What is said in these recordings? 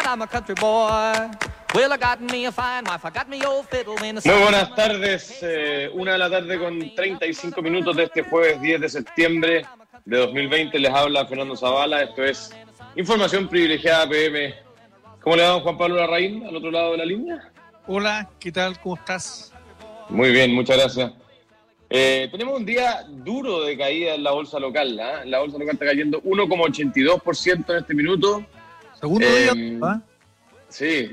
I'm a country boy. Well, I got me a fine wife, I got me old fiddle in the Muy buenas tardes, 1 de la tarde con 35 minutos de este jueves 10 de septiembre de 2020. Les habla Fernando Zavala, esto es Información Privilegiada PM. ¿Cómo le va don Juan Pablo Larraín, al otro lado de la línea? Hola, ¿qué tal? ¿Cómo estás? Muy bien, muchas gracias. Tenemos un día duro de caída en la bolsa local, ¿eh? La bolsa local está cayendo 1,82% en este minuto. Segundo día, ¿ah? Sí,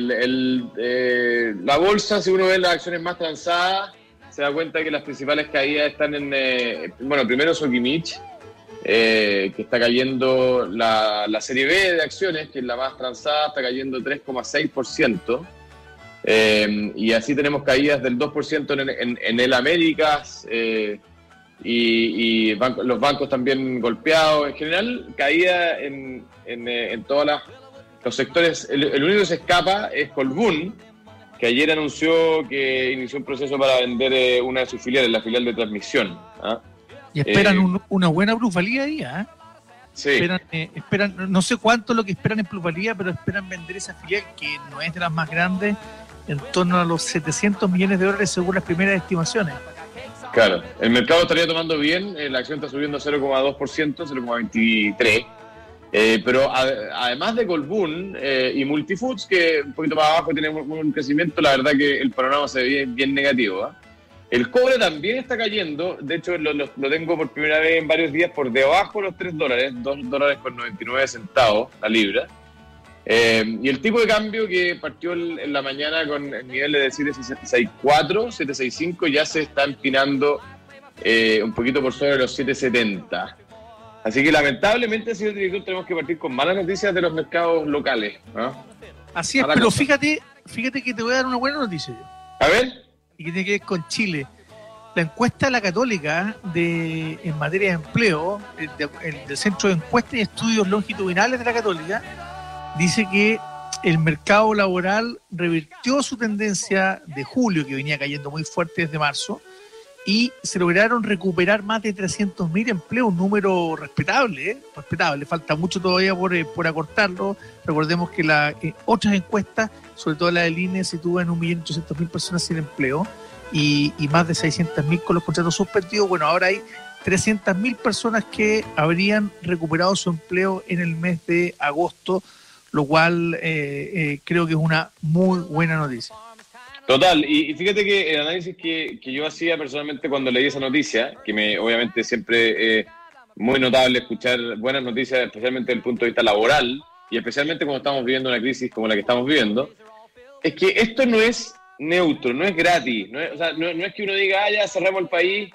la bolsa, si uno ve las acciones más transadas, se da cuenta que las principales caídas están en, primero Sokimich, que está cayendo la serie B de acciones, que es la más transada, está cayendo 3,6%. Y así tenemos caídas del 2% en el Américas, y los bancos también golpeados. En general, caída en todos los sectores. El único que se escapa es Colbún, que ayer anunció que inició un proceso para vender una de sus filiales, la filial de transmisión. ¿Ah? Y esperan una buena plusvalía ahí, ¿ah? Sí. Esperan, no sé cuánto es lo que esperan en plusvalía, pero esperan vender esa filial, que no es de las más grandes, en torno a los $700 millones según las primeras estimaciones. Claro, el mercado estaría tomando bien, la acción está subiendo 0,2%, 0,23%, pero además de Colbún y Multifoods, que un poquito más abajo tiene un crecimiento, la verdad que el panorama se ve bien negativo, ¿eh? El cobre también está cayendo, de hecho lo tengo por primera vez en varios días por debajo de los $3, $2.99 la libra. Y el tipo de cambio que partió en la mañana con el nivel de 7.64, 7.65, ya se está empinando un poquito por sobre los 7.70. Así que lamentablemente, señor director, tenemos que partir con malas noticias de los mercados locales, ¿no? Así es, pero fíjate que te voy a dar una buena noticia. A ver. Y que tiene que ver con Chile. La encuesta de la Católica en materia de empleo, del Centro de Encuestas y Estudios Longitudinales de la Católica, dice que el mercado laboral revirtió su tendencia de julio, que venía cayendo muy fuerte desde marzo, y se lograron recuperar más de 300.000 empleos, un número respetable, respetable. Falta mucho todavía por acortarlo. Recordemos que otras encuestas, sobre todo la del INE, sitúan 1.800.000 personas sin empleo y más de 600.000 con los contratos suspendidos. Bueno, ahora hay 300.000 personas que habrían recuperado su empleo en el mes de agosto, lo cual creo que es una muy buena noticia. Total, y fíjate que el análisis que yo hacía personalmente cuando leí esa noticia, que obviamente siempre es muy notable escuchar buenas noticias, especialmente desde el punto de vista laboral, y especialmente cuando estamos viviendo una crisis como la que estamos viviendo, es que esto no es neutro, no es gratis, no es que uno diga, ya cerramos el país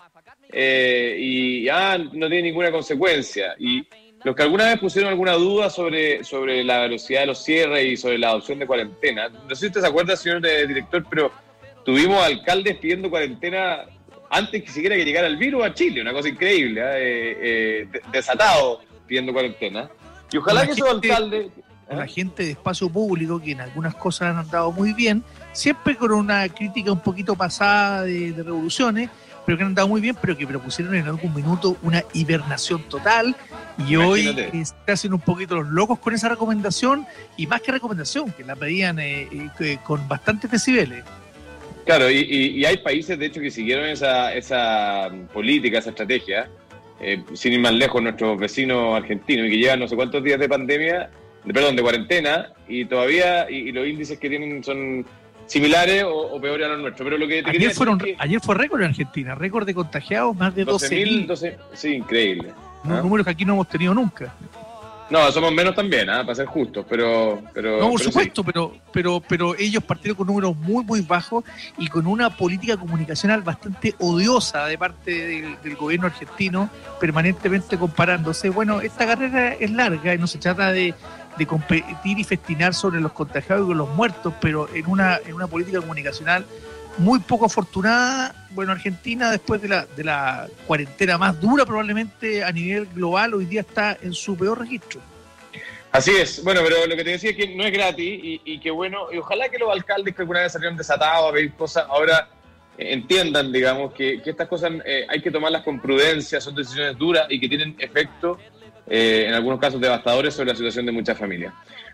y no tiene ninguna consecuencia. Y los que alguna vez pusieron alguna duda sobre la velocidad de los cierres y sobre la adopción de cuarentena, no sé si usted se acuerda, señor director, pero tuvimos alcaldes pidiendo cuarentena antes que siquiera que llegara el virus a Chile, una cosa increíble, desatado pidiendo cuarentena. Y ojalá que esos alcaldes... La gente de espacio público, que en algunas cosas han andado muy bien, siempre con una crítica un poquito pasada de revoluciones, pero que han andado muy bien, pero que propusieron en algún minuto una hibernación total, y imagínate. Hoy se hacen un poquito los locos con esa recomendación, y más que recomendación, que la pedían con bastantes decibeles. Claro, y hay países, de hecho, que siguieron esa política, esa estrategia, sin ir más lejos, nuestros vecinos argentinos, y que llevan no sé cuántos días de de cuarentena, y todavía, y los índices que tienen son similares o peores a los nuestros. Pero lo que ayer fue récord en Argentina, récord de contagiados, más de 12.000. Sí, increíble. Números que aquí no hemos tenido nunca. No, somos menos también, para ser justos, pero no, por supuesto, sí. pero ellos partieron con números muy, muy bajos y con una política comunicacional bastante odiosa de parte del gobierno argentino, permanentemente comparándose. Bueno, esta carrera es larga y no se trata de competir y festinar sobre los contagiados y con los muertos, pero en una política comunicacional muy poco afortunada. Bueno, Argentina, después de la cuarentena más dura probablemente a nivel global, hoy día está en su peor registro. Así es. Bueno, pero lo que te decía es que no es gratis y que bueno, y ojalá que los alcaldes que alguna vez salieron desatados a pedir cosas, ahora entiendan, digamos, que estas cosas hay que tomarlas con prudencia, son decisiones duras y que tienen efecto en algunos casos devastadores sobre la situación de muchas familias.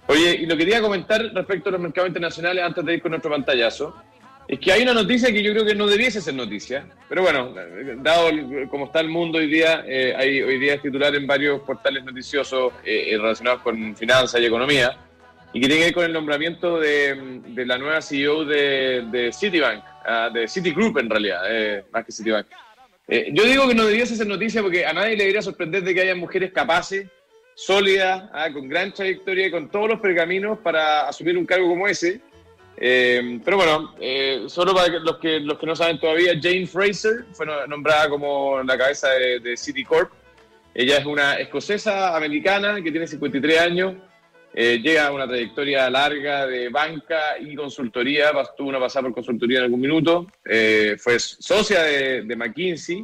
Oye, y lo que quería comentar respecto a los mercados internacionales antes de ir con nuestro pantallazo, es que hay una noticia que yo creo que no debiese ser noticia, pero bueno, dado cómo está el mundo hoy día, hay hoy día es titular en varios portales noticiosos relacionados con finanzas y economía, y que tiene que ver con el nombramiento de la nueva CEO de Citibank, de Citigroup en realidad, más que Citibank. Yo digo que no debiese ser noticia porque a nadie le debería sorprender de que haya mujeres capaces, sólidas, con gran trayectoria y con todos los pergaminos para asumir un cargo como ese. Pero bueno, solo para los que no saben todavía, Jane Fraser fue nombrada como la cabeza de Citicorp. Ella es una escocesa americana que tiene 53 años, llega a una trayectoria larga de banca y consultoría, tuvo una pasada por consultoría en algún minuto, fue socia de McKinsey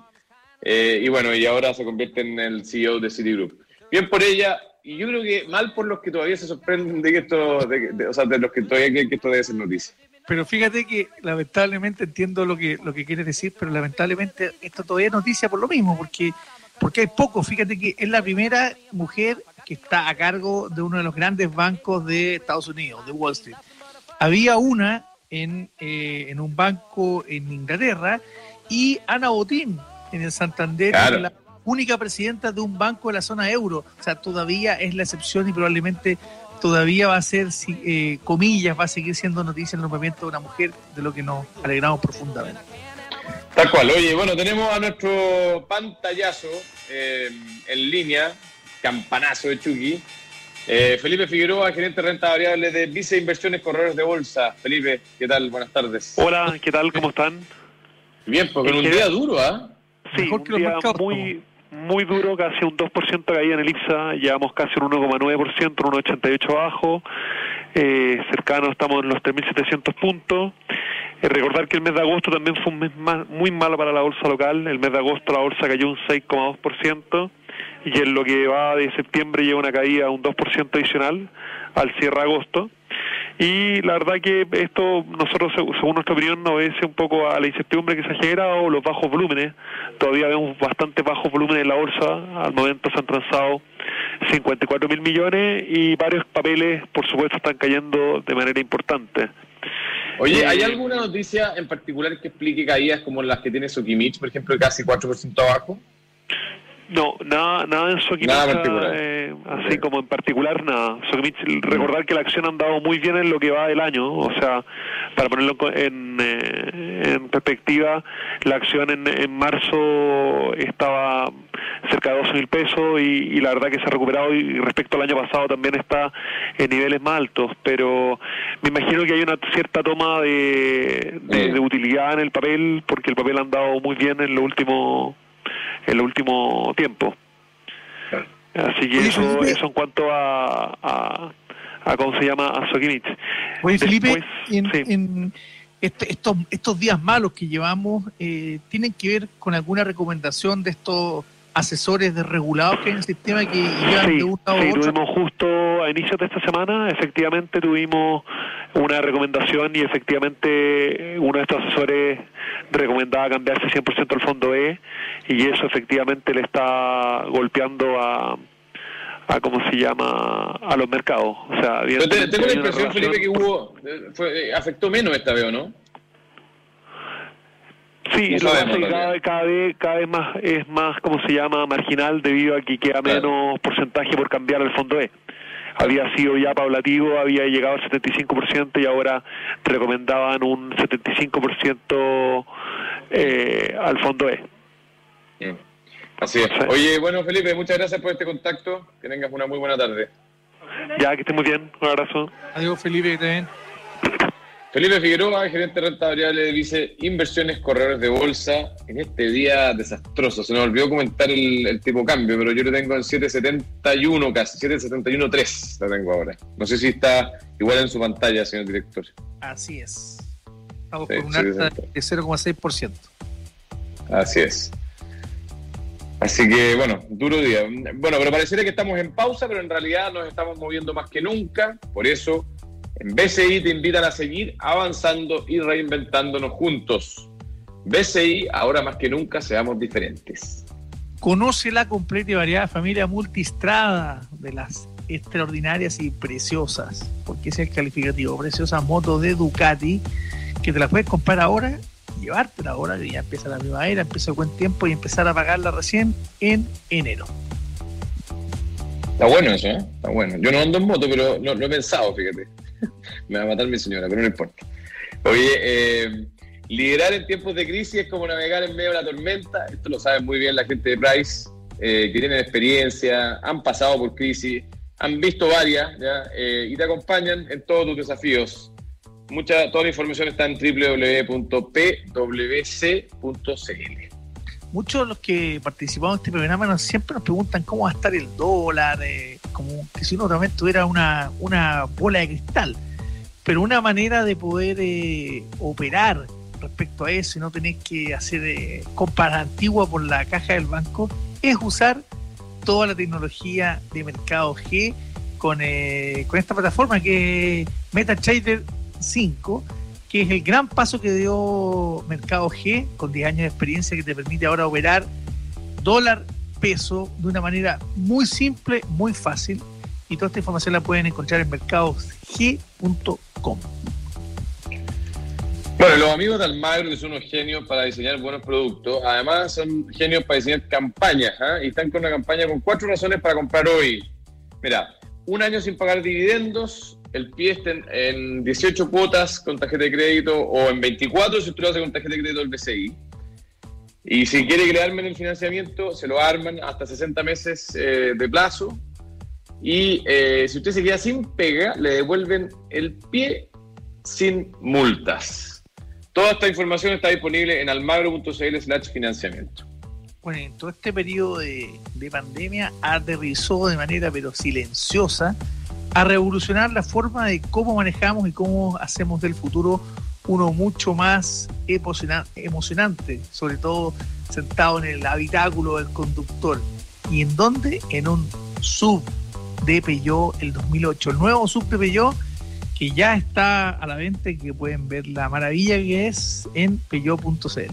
y bueno, y ahora se convierte en el CEO de Citigroup. Bien por ella. Y yo creo que mal por los que todavía se sorprenden de que esto, o sea, de los que todavía creen que esto debe ser noticia. Pero fíjate que lamentablemente entiendo lo que quieres decir, pero lamentablemente esto todavía es noticia por lo mismo, porque hay poco. Fíjate que es la primera mujer que está a cargo de uno de los grandes bancos de Estados Unidos, de Wall Street. Había una en un banco en Inglaterra y Ana Botín en el Santander, claro, la única presidenta de un banco de la zona euro. O sea, todavía es la excepción y probablemente todavía va a ser, comillas, va a seguir siendo noticia el nombramiento de una mujer, de lo que nos alegramos profundamente. Tal cual. Oye, bueno, tenemos a nuestro pantallazo en línea, campanazo de Chucky, Felipe Figueroa, gerente de renta variable de Vice Inversiones Corredores de Bolsa. Felipe, ¿qué tal? Buenas tardes. Hola, ¿qué tal? ¿Cómo están? Bien, porque en un día duro, ¿ah? Sí, Mejor un que los día mercados, muy duro, casi un 2% caída en el IPSA, llevamos casi un 1,9%, un 1,88 abajo, cercano, estamos en los 3.700 puntos. Recordar que el mes de agosto también fue un mes muy malo para la bolsa local. El mes de agosto la bolsa cayó un 6,2% y en lo que va de septiembre lleva una caída de un 2% adicional al cierre de agosto. Y la verdad que esto, nosotros, según nuestra opinión, obedece un poco a la incertidumbre que se ha generado, los bajos volúmenes. Todavía vemos bastante bajos volúmenes en la bolsa. Al momento se han transado 54.000 millones y varios papeles, por supuesto, están cayendo de manera importante. Oye, ¿hay alguna noticia en particular que explique caídas como las que tiene Sokimich, por ejemplo, casi 4% abajo? No, nada en Sokimich, nada particular. Así como en particular, nada. Sokimich, recordar que la acción ha andado muy bien en lo que va del año, o sea, para ponerlo en perspectiva, la acción en marzo estaba cerca de 12.000 pesos y la verdad que se ha recuperado y respecto al año pasado también está en niveles más altos, pero me imagino que hay una cierta toma de utilidad en el papel, porque el papel ha andado muy bien en lo último tiempo. Así que eso en cuanto a ¿cómo se llama? A Sokimich. Oye, Felipe, sí. estos días malos que llevamos, ¿tienen que ver con alguna recomendación de estos asesores desregulados que hay en el sistema que llevan de una a otra? Tuvimos justo a inicios de esta semana, efectivamente tuvimos una recomendación y efectivamente uno de estos asesores recomendaba cambiarse 100% al fondo E y eso efectivamente le está golpeando a ¿cómo se llama? A los mercados. O sea, tengo la impresión, Felipe, que afectó menos esta vez, ¿o no? Sí, no sabemos, cada vez más es más, ¿cómo se llama? Marginal debido a que queda menos porcentaje por cambiar al fondo E. Había sido ya paulatativo, había llegado al 75% y ahora recomendaban un 75% al fondo E. Bien. Así es. Oye, bueno, Felipe, muchas gracias por este contacto. Que tengas una muy buena tarde. Ya, que estés muy bien. Un abrazo. Adiós, Felipe, que te ven. Felipe Figueroa, gerente de renta variable de Vice Inversiones Corredores de Bolsa, en este día desastroso. Se nos olvidó comentar el tipo cambio, pero yo lo tengo en 7.71 casi, 7.71.3 la tengo ahora. No sé si está igual en su pantalla, señor director. Así es. Estamos con un alta de 0,6%. Así es. Así que, bueno, duro día. Bueno, pero pareciera que estamos en pausa, pero en realidad nos estamos moviendo más que nunca. Por eso, en BCI te invitan a seguir avanzando y reinventándonos juntos. BCI, ahora más que nunca, seamos diferentes. Conoce la completa y variada familia Multistrada de las extraordinarias y preciosas, porque ese es el calificativo, preciosas motos de Ducati, que te las puedes comprar ahora, llevártela ahora, que ya empieza la primavera, empieza el buen tiempo, y empezar a pagarla recién en enero. Está bueno eso, ¿eh? Está bueno. Yo no ando en moto, pero lo he pensado, fíjate. Me va a matar mi señora, pero no importa. Oye, liderar en tiempos de crisis es como navegar en medio de la tormenta. Esto lo sabe muy bien la gente de Price, que tienen experiencia, han pasado por crisis, han visto varias, ¿ya? Y te acompañan en todos tus desafíos. Toda la información está en www.pwc.cl. Muchos de los que participamos en este programa siempre nos preguntan cómo va a estar el dólar, como que si uno realmente tuviera una bola de cristal. Pero una manera de poder operar respecto a eso y no tener que hacer compras antiguas por la caja del banco es usar toda la tecnología de Mercado G con esta plataforma que es MetaTrader 5, que es el gran paso que dio Mercado G con 10 años de experiencia, que te permite ahora operar dólar, peso de una manera muy simple, muy fácil, y toda esta información la pueden encontrar en mercadosg.com. Bueno, los amigos de Almagro, que son unos genios para diseñar buenos productos, además son genios para diseñar campañas, y están con una campaña con 4 razones para comprar hoy. Mira, 1 año sin pagar dividendos, el pie está en 18 cuotas con tarjeta de crédito, o en 24 si usted lo hace con tarjeta de crédito del BCI. Y si quiere que le armen el financiamiento, se lo arman hasta 60 meses de plazo. Y si usted se queda sin pega, le devuelven el pie sin multas. Toda esta información está disponible en almagro.cl/financiamiento. Bueno, en todo este periodo de pandemia aterrizó de manera pero silenciosa a revolucionar la forma de cómo manejamos y cómo hacemos del futuro uno mucho más emocionante, sobre todo sentado en el habitáculo del conductor. ¿Y en dónde? En un SUV de Peugeot, el 2008, el nuevo SUV de Peugeot, que ya está a la venta y que pueden ver la maravilla que es en peugeot.cl.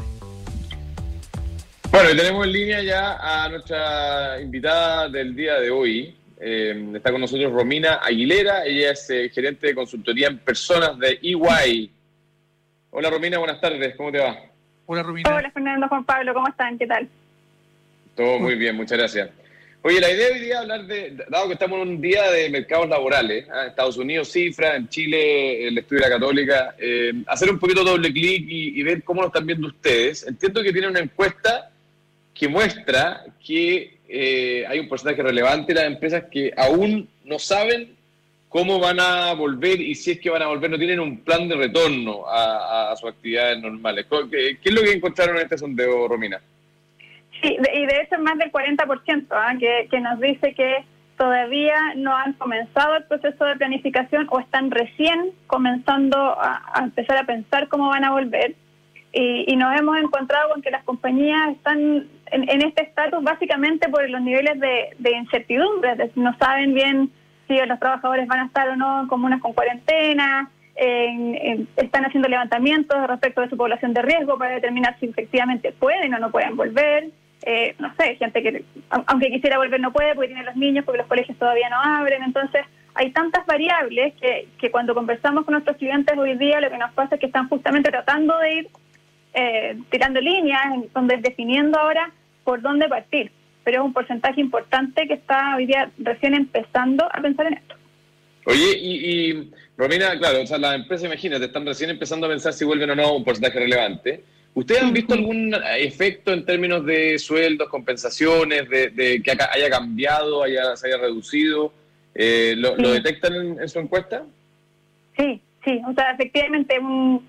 Bueno, y tenemos en línea ya a nuestra invitada del día de hoy. Está con nosotros Romina Aguilera, ella es gerente de consultoría en personas de EY. Hola Romina, buenas tardes, ¿cómo te va? Hola Romina. Hola Fernando, Juan Pablo, ¿cómo están? ¿Qué tal? Todo muy bien, muchas gracias. Oye, la idea hoy día es hablar dado que estamos en un día de mercados laborales, en Estados Unidos cifra, en Chile el estudio de la Católica, hacer un poquito doble clic y ver cómo lo están viendo ustedes. Entiendo que tienen una encuesta que muestra que hay un porcentaje relevante de las empresas que aún no saben cómo van a volver, y si es que van a volver, no tienen un plan de retorno a sus actividades normales. ¿Qué es lo que encontraron en este sondeo, Romina? Sí, y de hecho más del 40%, que nos dice que todavía no han comenzado el proceso de planificación o están recién comenzando a empezar a pensar cómo van a volver. Y nos hemos encontrado con que las compañías están en este estatus básicamente por los niveles de incertidumbre. Es decir, no saben bien si los trabajadores van a estar o no en comunas con cuarentena, están haciendo levantamientos respecto de su población de riesgo para determinar si efectivamente pueden o no pueden volver. No sé, gente que aunque quisiera volver no puede porque tiene los niños, porque los colegios todavía no abren. Entonces hay tantas variables que cuando conversamos con nuestros clientes hoy día, lo que nos pasa es que están justamente tratando de ir tirando líneas, definiendo ahora por dónde partir. Pero es un porcentaje importante que está hoy día recién empezando a pensar en esto. Oye, y Romina, claro, o sea, las empresas, imagínate, están recién empezando a pensar si vuelven o no, un porcentaje relevante. ¿Ustedes han visto algún efecto en términos de sueldos, compensaciones, de que haya cambiado, se haya reducido? ¿Lo detectan en su encuesta? Sí, o sea, efectivamente un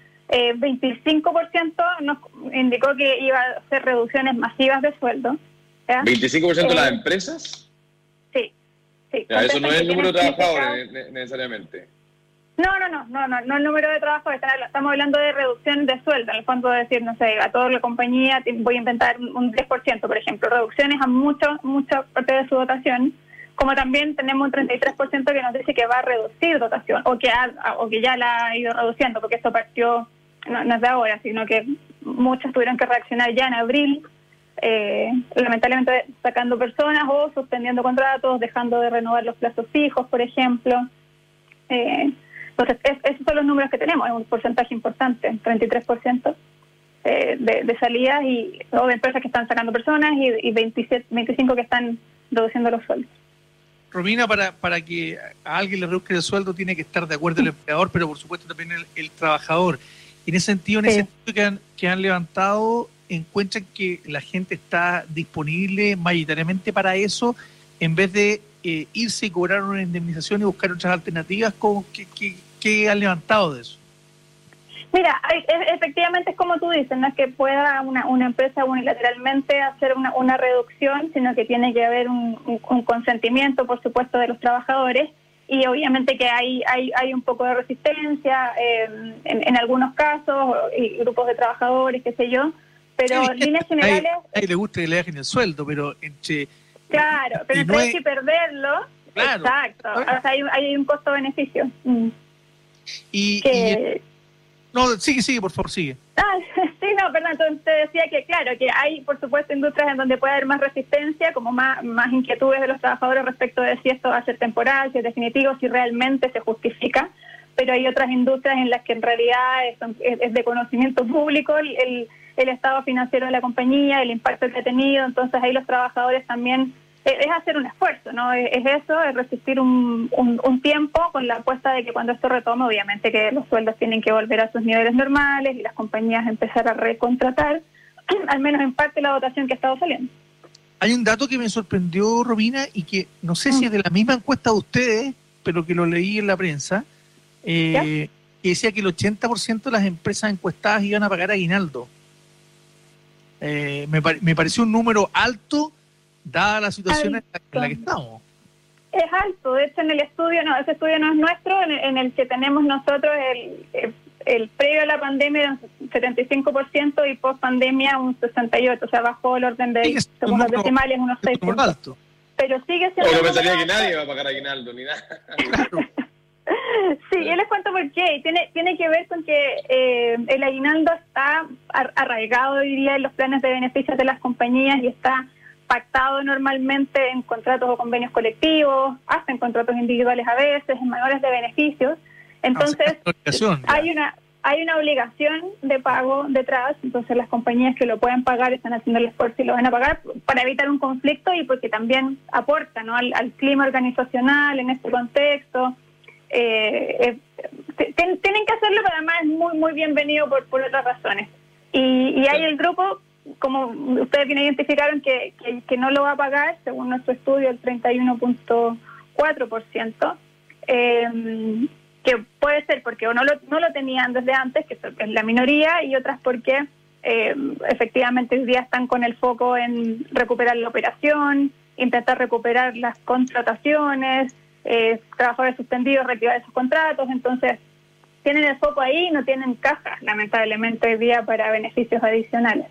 25% nos indicó que iba a hacer reducciones masivas de sueldo. ¿ya? ¿25% de las empresas? Sí. Ya, eso no es el número de trabajadores necesariamente. No el número de trabajadores. Estamos hablando de reducción de sueldo. En el fondo, decir, no sé, a toda la compañía voy a inventar un 10%, por ejemplo. Reducciones a mucha parte de su dotación. Como también tenemos un 33% que nos dice que va a reducir dotación o que ya la ha ido reduciendo, porque esto partió no es de ahora, sino que muchos tuvieron que reaccionar ya en abril lamentablemente sacando personas o suspendiendo contratos, dejando de renovar los plazos fijos, por ejemplo. Entonces, esos son los números que tenemos, es un porcentaje importante, 33% de salidas o de empresas que están sacando personas y 25 que están reduciendo los sueldos. Romina, para que a alguien le reduzca el sueldo tiene que estar de acuerdo el empleador, pero por supuesto también el trabajador. En ese sentido, ese estudio que han levantado, encuentran que la gente está disponible mayoritariamente para eso, en vez de irse y cobrar una indemnización y buscar otras alternativas. ¿Qué han levantado de eso? Mira, efectivamente es como tú dices, no es que pueda una empresa unilateralmente hacer una reducción, sino que tiene que haber un consentimiento, por supuesto, de los trabajadores, y obviamente que hay un poco de resistencia en algunos casos, y grupos de trabajadores, qué sé yo, pero en líneas generales... A nadie le gusta que le dejen el sueldo, pero entre... Claro, pero entre eso y perderlo, claro, exacto, o sea, hay un costo-beneficio. No, sigue, por favor, sigue. Sí, no, perdón, entonces te decía que claro, que hay por supuesto industrias en donde puede haber más resistencia, como más inquietudes de los trabajadores respecto de si esto va a ser temporal, si es definitivo, si realmente se justifica, pero hay otras industrias en las que en realidad es de conocimiento público el estado financiero de la compañía, el impacto que ha tenido, entonces ahí los trabajadores también... Es hacer un esfuerzo, ¿no? Es resistir un tiempo con la apuesta de que cuando esto retome, obviamente que los sueldos tienen que volver a sus niveles normales y las compañías empezar a recontratar, al menos en parte, la dotación que ha estado saliendo. Hay un dato que me sorprendió, Romina, y que no sé si es de la misma encuesta de ustedes, pero que lo leí en la prensa, que decía que el 80% de las empresas encuestadas iban a pagar aguinaldo. Me pareció un número alto, dada la situación en la que estamos. Es alto, de hecho en el estudio, ese estudio no es nuestro, en el que tenemos nosotros el previo a la pandemia un 75% y post pandemia un 68%, o sea, bajó el orden de según los decimales unos 6%. Alto. Pero sigue siendo... O no pensaría que nadie va a pagar aguinaldo ni nada. Claro. Sí, yo les cuento por qué. Tiene que ver con que el aguinaldo está arraigado, diría, en los planes de beneficios de las compañías y está pactado normalmente en contratos o convenios colectivos, hasta en contratos individuales a veces, en manuales de beneficios. Entonces, hay una obligación de pago detrás, entonces las compañías que lo pueden pagar están haciendo el esfuerzo y lo van a pagar para evitar un conflicto y porque también aporta, ¿no?, al clima organizacional en este contexto. Tienen que hacerlo, pero además es muy, muy bienvenido por otras razones. Y hay el grupo, como ustedes bien identificaron, que no lo va a pagar, según nuestro estudio, el 31.4%, que puede ser porque no lo tenían desde antes, que es la minoría, y otras porque efectivamente hoy día están con el foco en recuperar la operación, intentar recuperar las contrataciones, trabajadores suspendidos, reactivar esos contratos, entonces tienen el foco ahí, no tienen caja, lamentablemente, hoy día para beneficios adicionales.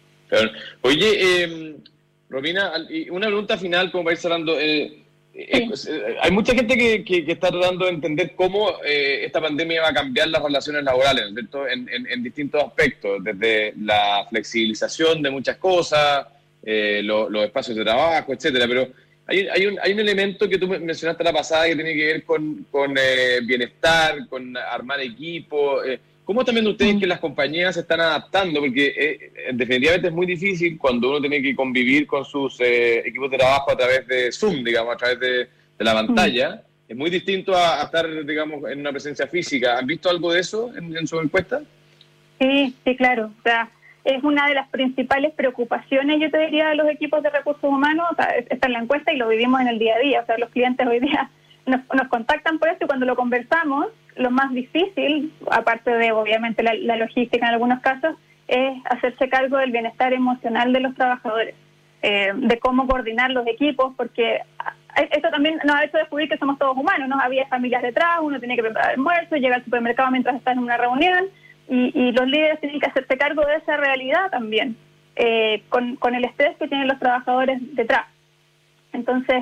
Oye, Romina, una pregunta final como para ir cerrando. Hay mucha gente que está tratando de entender cómo esta pandemia va a cambiar las relaciones laborales, ¿cierto? En distintos aspectos, desde la flexibilización de muchas cosas, los espacios de trabajo, etcétera. Pero hay un elemento que tú mencionaste la pasada que tiene que ver con bienestar, con armar equipo. ¿Cómo también ustedes que las compañías se están adaptando? Porque definitivamente es muy difícil cuando uno tiene que convivir con sus equipos de trabajo a través de Zoom, digamos, a través de la pantalla. Es muy distinto a estar, digamos, en una presencia física. ¿Han visto algo de eso en su encuesta? Sí, claro. O sea, es una de las principales preocupaciones, yo te diría, de los equipos de recursos humanos. O sea, está en la encuesta y lo vivimos en el día a día. O sea, los clientes hoy día nos contactan por esto y cuando lo conversamos, lo más difícil, aparte de obviamente la logística en algunos casos, es hacerse cargo del bienestar emocional de los trabajadores, de cómo coordinar los equipos, porque esto también nos ha hecho descubrir que somos todos humanos, ¿no? Había familias detrás, uno tiene que preparar almuerzo, llega al supermercado mientras está en una reunión, y los líderes tienen que hacerse cargo de esa realidad también, con el estrés que tienen los trabajadores detrás. Entonces,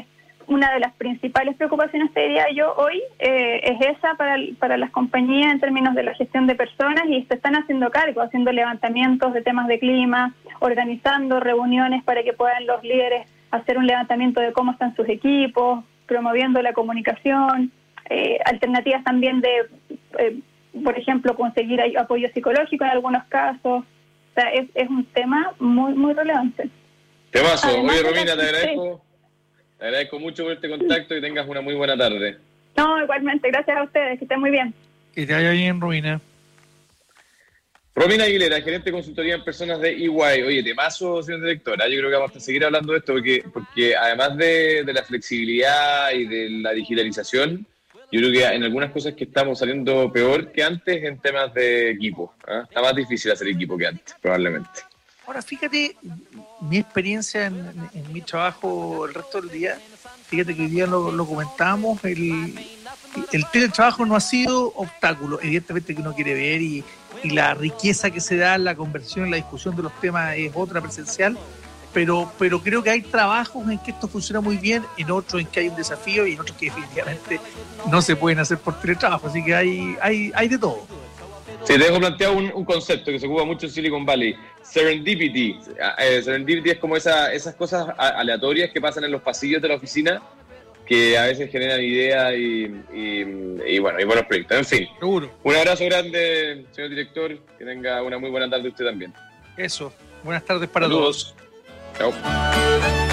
una de las principales preocupaciones, te diría yo, hoy es esa para las compañías en términos de la gestión de personas, y se están haciendo cargo, haciendo levantamientos de temas de clima, organizando reuniones para que puedan los líderes hacer un levantamiento de cómo están sus equipos, promoviendo la comunicación, alternativas también de, por ejemplo, conseguir apoyo psicológico en algunos casos. O sea, es un tema muy, muy relevante. Temazo. Además, Oye, Romina, te agradezco mucho por este contacto y tengas una muy buena tarde. No, igualmente, gracias a ustedes, que estén muy bien. Que te vaya bien, Romina. Romina Aguilera, gerente de consultoría en personas de EY. Oye, temazo, señor directora. Yo creo que vamos a seguir hablando de esto porque además de la flexibilidad y de la digitalización, yo creo que en algunas cosas que estamos saliendo peor que antes en temas de equipo. Está más difícil hacer equipo que antes, probablemente. Ahora, fíjate, mi experiencia en mi trabajo el resto del día, fíjate que hoy día lo comentábamos, el teletrabajo no ha sido obstáculo, evidentemente que uno quiere ver y la riqueza que se da en la conversión, en la discusión de los temas es otra presencial, pero creo que hay trabajos en que esto funciona muy bien, en otros en que hay un desafío y en otros que definitivamente no se pueden hacer por teletrabajo, así que hay de todo. Sí, te dejo planteado un concepto que se ocupa mucho en Silicon Valley, serendipity. Serendipity es como esas cosas aleatorias que pasan en los pasillos de la oficina que a veces generan ideas y buenos proyectos. En fin, Seguro. Un abrazo grande, señor director, que tenga una muy buena tarde usted también. Eso, buenas tardes para Saludos. todos. Chao.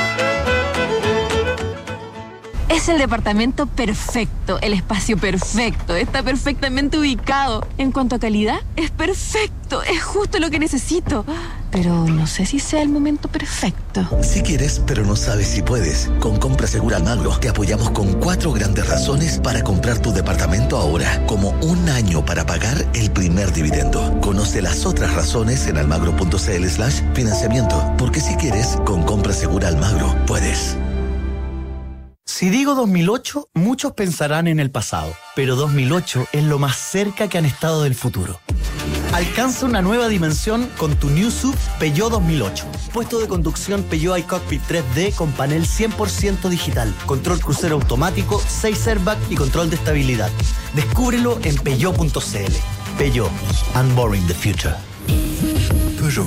Es el departamento perfecto, el espacio perfecto, está perfectamente ubicado. En cuanto a calidad, es perfecto, es justo lo que necesito. Pero no sé si sea el momento perfecto. Si quieres, pero no sabes si puedes. Con Compra Segura Almagro te apoyamos con 4 grandes razones para comprar tu departamento ahora, como 1 año para pagar el primer dividendo. Conoce las otras razones en almagro.cl/financiamiento, porque si quieres, con Compra Segura Almagro puedes. Si digo 2008, muchos pensarán en el pasado, pero 2008 es lo más cerca que han estado del futuro. Alcanza una nueva dimensión con tu New SUV Peugeot 2008. Puesto de conducción Peugeot iCockpit 3D con panel 100% digital, control crucero automático, 6 airbags y control de estabilidad. Descúbrelo en peugeot.cl. Peugeot, unboring the future. Peugeot.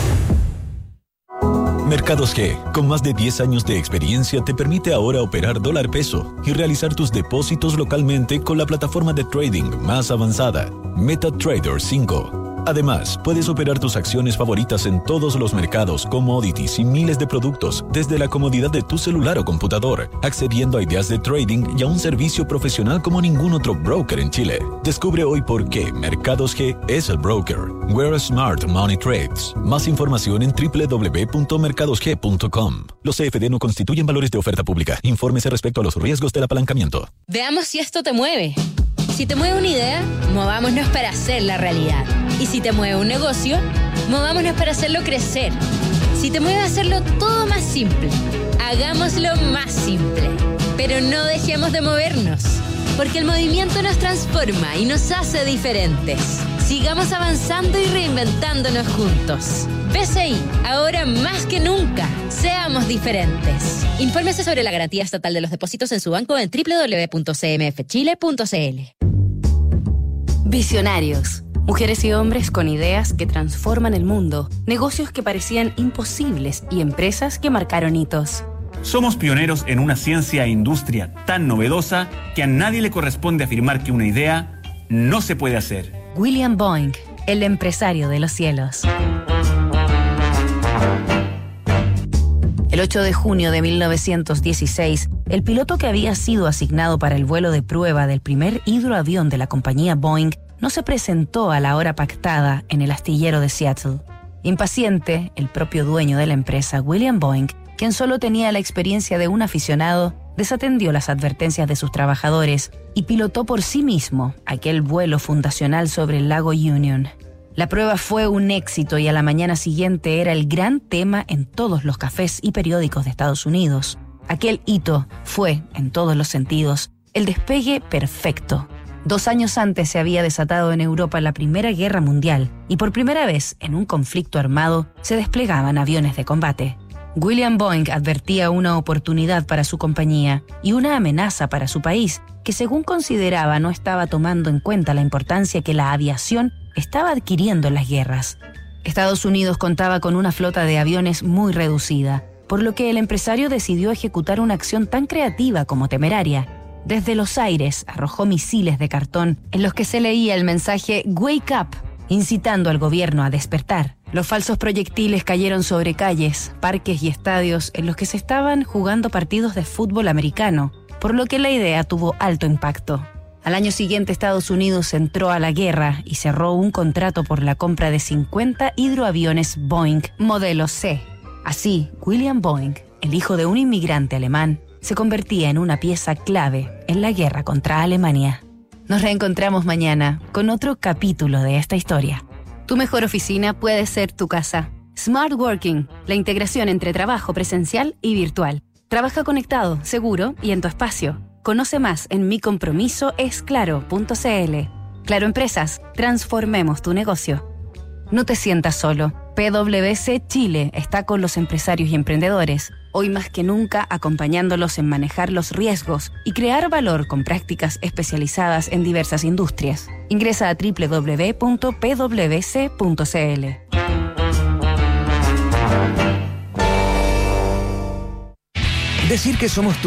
Mercados G, con más de 10 años de experiencia, te permite ahora operar dólar peso y realizar tus depósitos localmente con la plataforma de trading más avanzada, MetaTrader 5. Además, puedes operar tus acciones favoritas en todos los mercados, commodities y miles de productos desde la comodidad de tu celular o computador, accediendo a ideas de trading y a un servicio profesional como ningún otro broker en Chile. Descubre hoy por qué Mercados G es el broker. Where Smart Money Trades. Más información en www.mercadosg.com. Los CFD no constituyen valores de oferta pública. Infórmese respecto a los riesgos del apalancamiento. Veamos si esto te mueve. Si te mueve una idea, movámonos para hacerla realidad. Y si te mueve un negocio, movámonos para hacerlo crecer. Si te mueve hacerlo todo más simple, hagámoslo más simple. Pero no dejemos de movernos, porque el movimiento nos transforma y nos hace diferentes. Sigamos avanzando y reinventándonos juntos. BCI, ahora más que nunca, seamos diferentes. Infórmese sobre la garantía estatal de los depósitos en su banco en www.cmfchile.cl. Visionarios. Mujeres y hombres con ideas que transforman el mundo, negocios que parecían imposibles y empresas que marcaron hitos. Somos pioneros en una ciencia e industria tan novedosa que a nadie le corresponde afirmar que una idea no se puede hacer. William Boeing, el empresario de los cielos. El 8 de junio de 1916, el piloto que había sido asignado para el vuelo de prueba del primer hidroavión de la compañía Boeing no se presentó a la hora pactada en el astillero de Seattle. Impaciente, el propio dueño de la empresa, William Boeing, quien solo tenía la experiencia de un aficionado, desatendió las advertencias de sus trabajadores y pilotó por sí mismo aquel vuelo fundacional sobre el lago Union. La prueba fue un éxito y a la mañana siguiente era el gran tema en todos los cafés y periódicos de Estados Unidos. Aquel hito fue, en todos los sentidos, el despegue perfecto. 2 años antes se había desatado en Europa la Primera Guerra Mundial y por primera vez en un conflicto armado se desplegaban aviones de combate. William Boeing advertía una oportunidad para su compañía y una amenaza para su país, que según consideraba no estaba tomando en cuenta la importancia que la aviación estaba adquiriendo en las guerras. Estados Unidos contaba con una flota de aviones muy reducida, por lo que el empresario decidió ejecutar una acción tan creativa como temeraria. Desde los aires arrojó misiles de cartón en los que se leía el mensaje "Wake up", incitando al gobierno a despertar. Los falsos proyectiles cayeron sobre calles, parques y estadios en los que se estaban jugando partidos de fútbol americano, por lo que la idea tuvo alto impacto. Al año siguiente, Estados Unidos entró a la guerra y cerró un contrato por la compra de 50 hidroaviones Boeing modelo C. Así, William Boeing, el hijo de un inmigrante alemán, se convertía en una pieza clave en la guerra contra Alemania. Nos reencontramos mañana con otro capítulo de esta historia. Tu mejor oficina puede ser tu casa. Smart Working, la integración entre trabajo presencial y virtual. Trabaja conectado, seguro y en tu espacio. Conoce más en micompromisoesclaro.cl. Claro Empresas, transformemos tu negocio. No te sientas solo. PwC Chile está con los empresarios y emprendedores, hoy más que nunca acompañándolos en manejar los riesgos y crear valor con prácticas especializadas en diversas industrias. Ingresa a www.pwc.cl. Decir que somos tu